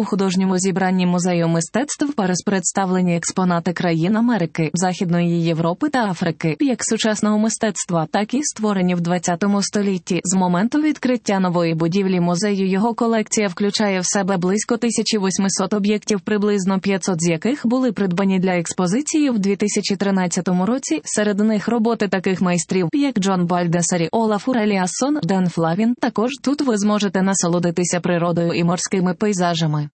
У художньому зібранні Музею мистецтв Париж представлені експонати країн Америки, Західної Європи та Африки, як сучасного мистецтва, так і створені в ХХ столітті. З моменту відкриття нової будівлі музею його колекція включає в себе близько 1800 об'єктів, приблизно 500 з яких були придбані для експозиції в 2013 році. Серед них роботи таких майстрів, як Джон Бальдесарі, Олаф Уреліассон, Ден Флавін. Також тут ви зможете насолодитися природою і морськими пейзажами.